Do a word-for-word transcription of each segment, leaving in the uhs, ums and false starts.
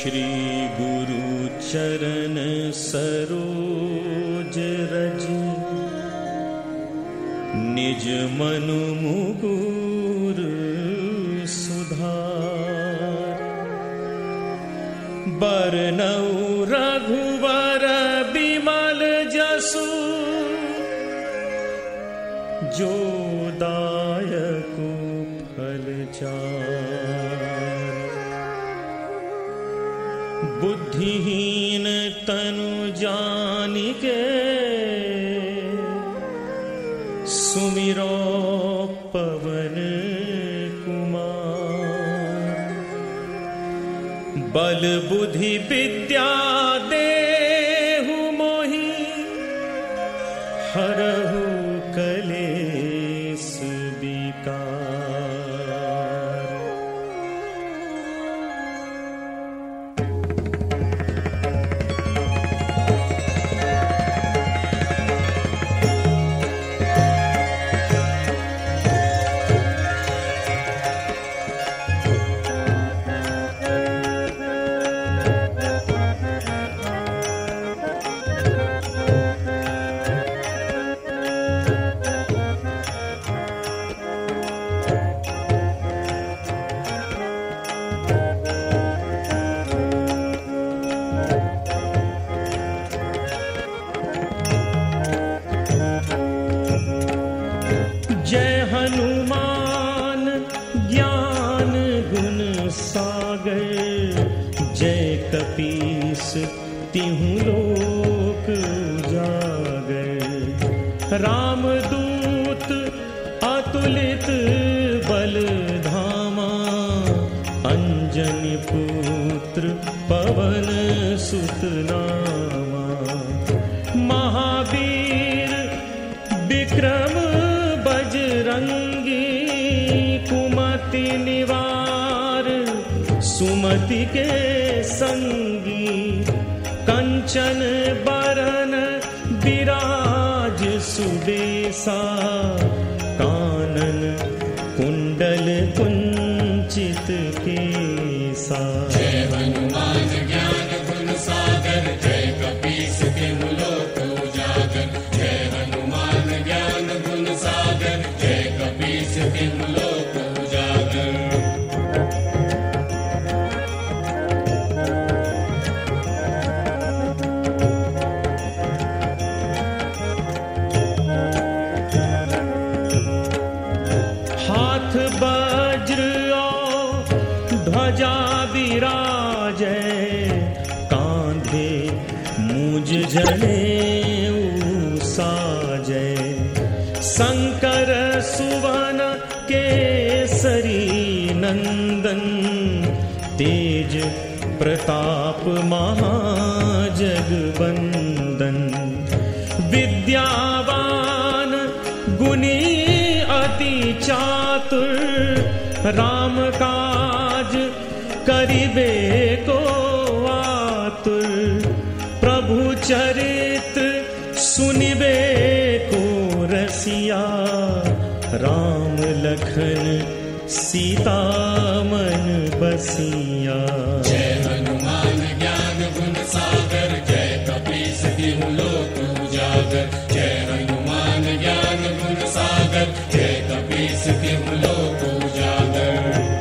श्री गुरु चरण सरोज रज निज मनु मुकुर सुधार। बरनउँ रघुवर बिमल जसु जो दायक फल चार। बुद्धिहीन तनु जानिके सुमिरो पवन कुमार। बल बुद्धि विद्या देहु मोहि हरहु कलेस विकार। जय हनुमान ज्ञान गुण सागर। जय कपीस तिहु लोक उजागर। रामदूत अतुलित बल धामा। अंजनी पुत्र पवन सुत नामा। महावीर विक्रम बजरंगी। कुमति निवार सुमति के संगी। कंचन बरन विराज सुबेसा। कानन कुंडल कुंचित केसा। जय हनुमान ज्ञान गुण सागर। जय कपीस तिहु लोक उजागर। जय हनुमान ज्ञान गुण सागर। जय कपीस तिहु लोक उजागर। हाथ वज्र और ध्वजा विराजै। कांधे मुझ जनेऊ साजै। शंकर सुवन केसरी नंदन। तेज प्रताप महाजगवंदन। विद्यावान गुणी अति चातुर। राम काज करिबे को आतुर। प्रभु चरित्र सुनिबे को रसिया। राम लखन सीता मन बसिया। जय हनुमान ज्ञान गुण सागर। जय कपीस तिहु लोक उजागर। जय हनुमान ज्ञान गुण सागर। जय कपीस तिहु लोक उजागर।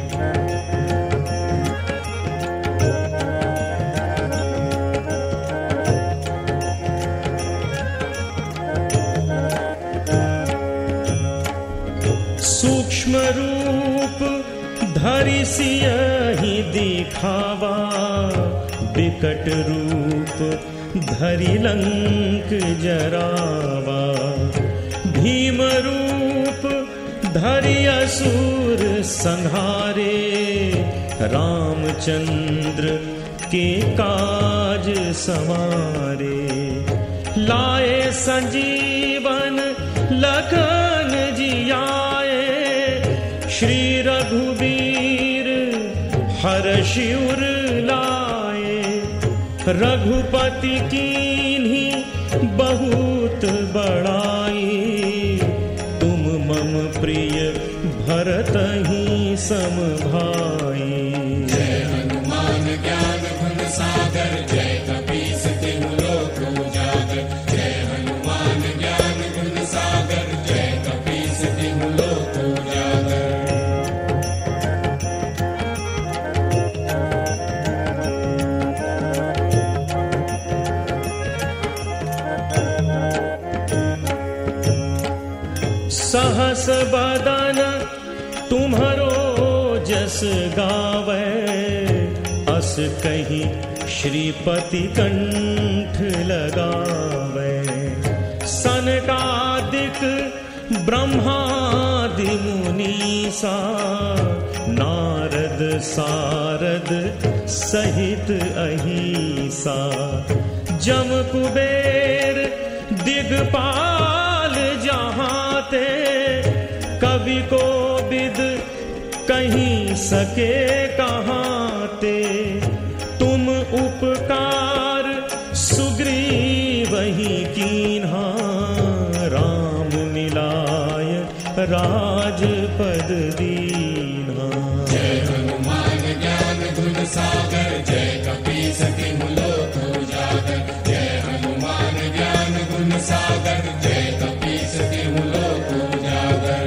सूक्ष्म रूप धरि सियहि दिखावा। विकट रूप धरि लंक जरावा। भीम रूप धरि असुर संहारे। रामचंद्र के काज सवारे। लाए संजीवन लखन जियाए। श्री रघुवीर हर्षि उर लाए। रघुपति कीन्ही बहुत बड़ाई। तुम मम प्रिय भरतहि सम भाई। जय हनुमान ज्ञान गुण हस बदन तुम्हारो जस गावे, अस कहीं श्रीपति कंठ लगावे। सनकादिक ब्रह्मादि मुनीसा, नारद सारद सहित अहिसा। जम कुबेर दिगपाल जहाते, कवि को विद कहीं सके कहाते। तुम उपकार सुग्रीव ही कीन्हा, राम मिलाय राजपद दीन्हा। जय हनुमान ज्ञान गुण सागर, जय कपीस तिहुँ लोक उजागर। जय हनुमान ज्ञान गुण सागर, जय कपीस तिहुँ लोक उजागर।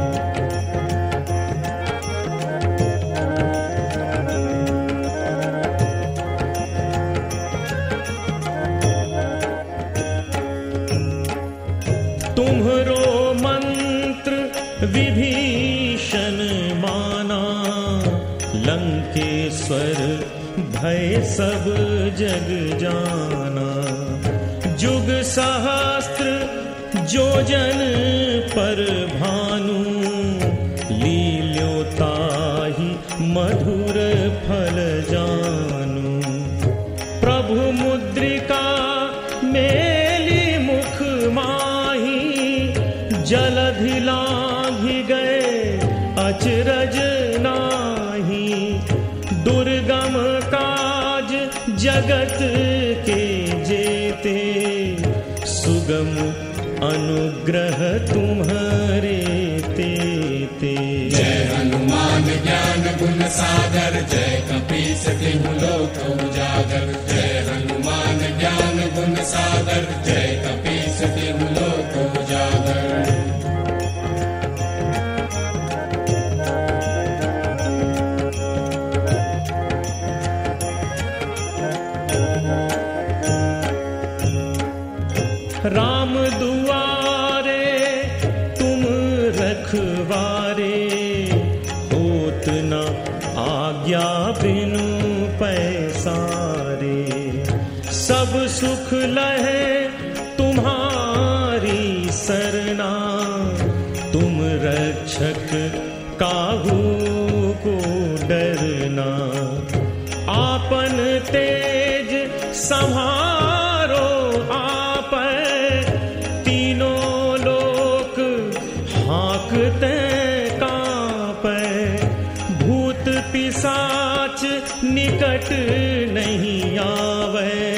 तुम्हरो मंत्र विभीषण माना, लंकेश्वर भय सब जग जाना। जुग सहस्त्र जो जन पर भानु, लील्योताहि मधुर फल जानु। प्रभु मुद्रिका मेली मुख माही, जलधि लांघि गए अचरज नाही। दुर्गम काज जगत के जेते, सुगम अनुग्रह तुम्हारे तेते। जय हनुमान ज्ञान गुण सागर, जय कपीस तिहुँ लोक उजागर। जय हनुमान ज्ञान गुण सागर, जय कपीस तिहुँ लोक उजागर। राम दुआरे तुम रखवारे, होत न आज्ञा बिनु पैसारे। सब सुख लहे तुम्हारी सरना, तुम रक्षक काहू को डरना। आपन तेज संहारो आपै, तीनों लोक हाँकते कांपै। भूत पिशाच निकट नहीं आवे,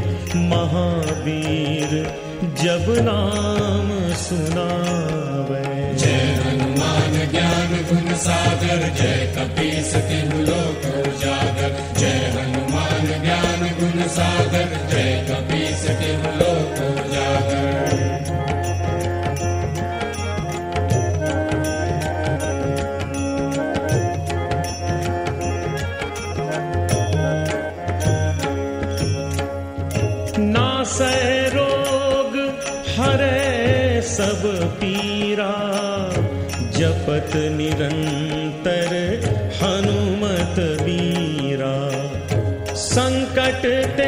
महावीर जब नाम सुनावे। जय हनुमान ज्ञान गुण सागर, जय कपीस तिहुँ लोक उजागर। जय हनुमान ज्ञान गुण सागर, जय कपीस तिहुँ लोक उजागर। नासै रोग हरै सब पीरा, जपत निरंतर हनुमत बीरा। संकट ते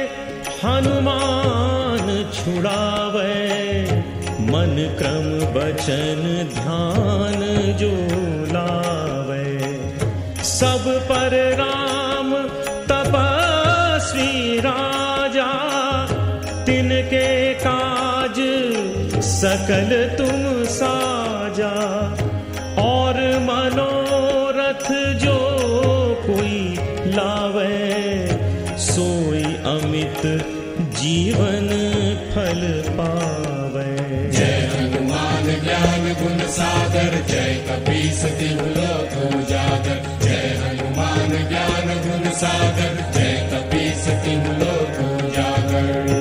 हनुमान छुड़ावे, मन क्रम बचन ध्यान जो लावे। सब पर राम तपस्वी राजा, तिनके काज सकल तुम साजा। और मनोरथ जो कोई लावे, सोई अमित जीवन फल पावे। जय हनुमान ज्ञान गुण सागर, जय कपीस तिहुँ लोक उजागर। जय हनुमान ज्ञान गुण सागर, जय कपीस तिहुँ लोक उजागर।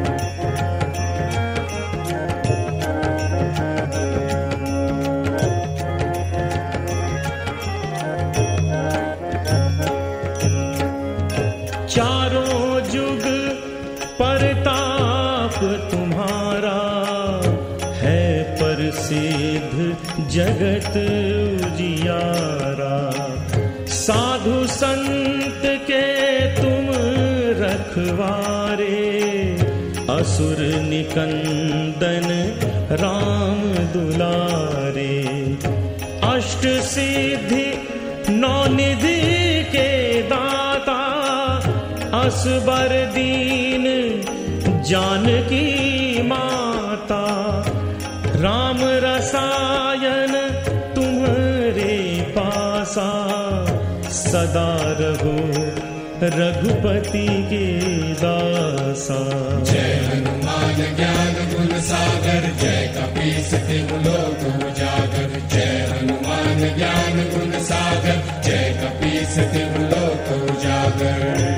चारों जुग परताप तुम्हारा, है प्रसिद्ध जगत उजियारा। साधु संत के तुम रखवारे, असुर निकंदन राम दुलारे। अष्ट सिद्धि नौ निधि के दाता, असबर दीन जानकी माता। राम रसायन तुम्हारे पासा, सदा रहो रघुपति के दासा। जय हनुमान ज्ञान गुण सागर, जय कपीस तिहु लोक उजागर। जय हनुमान ज्ञान गुण सागर, जय कपीस तिहु लोक उजागर।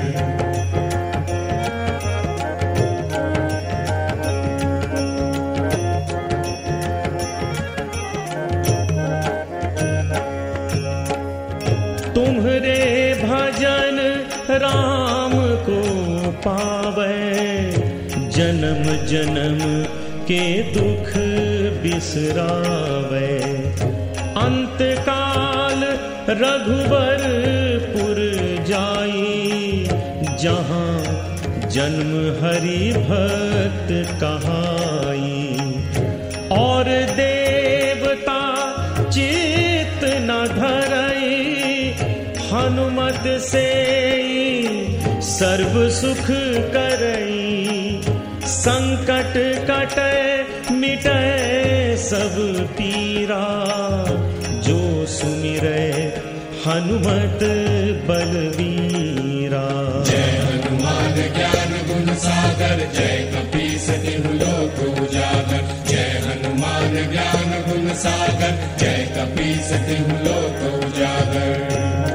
तुम्हारे भजन राम को पावे, जन्म जन्म के दुख बिसरावे। अंत काल रघुबरपुर जाई, जहाँ जन्म हरि भक्त कहाई। और देवता चित्त न धरई, हनुमत से सर्व सुख करई। संकट कटे मिटे सब पीरा, जो सुमिरै हनुमत बलवीरा। जय हनुमान ज्ञान गुण सागर, जय कपीस तिहु लोक उजागर। जय हनुमान ज्ञान गुण सागर, जय कपीस तिहु लोक उजागर।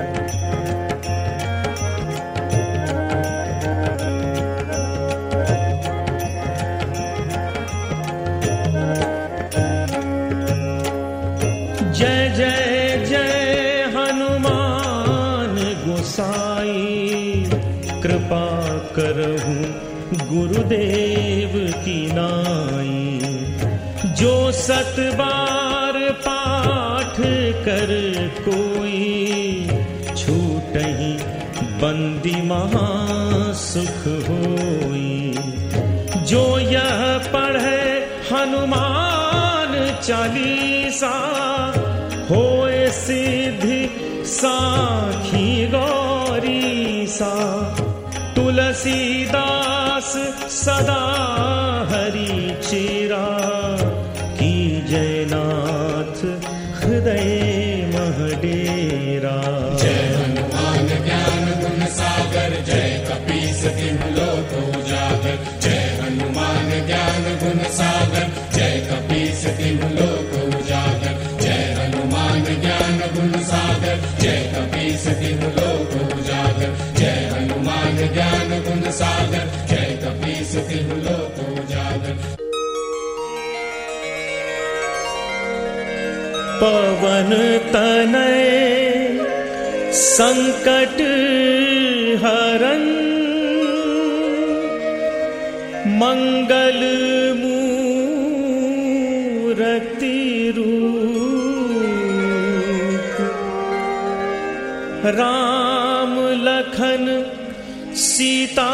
जय जय जय हनुमान गोसाई, कृपा करहूँ गुरुदेव की नाई। जो सत बार पाठ कर कोई, छूटहि बंदी महा सुख होई। जो यह पढ़े हनुमान चालीसा, होए सिद्धि साखी गौरी सा। तुलसीदास सदा हरि चेरा, की जयनाथ हृदय महडेरा। जय हनुमान ज्ञान गुण सागर, जय कपीस तिहु लोक उजागर। जय हनुमान ज्ञान गुण सागर, जय कपीस तिहु लोक उजागर। जय हनुमान ज्ञान गुण सागर, जय कपीस तिहु लोक उजागर। जय हनुमान ज्ञान गुण सागर, जय कपीस तिहु लोक उजागर। पवन तनय संकट हरन, मंगल मूरति रूप। राम लखन सीता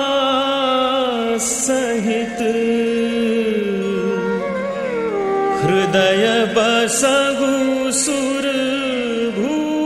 सहित, हृदय बसहु सुरभूप।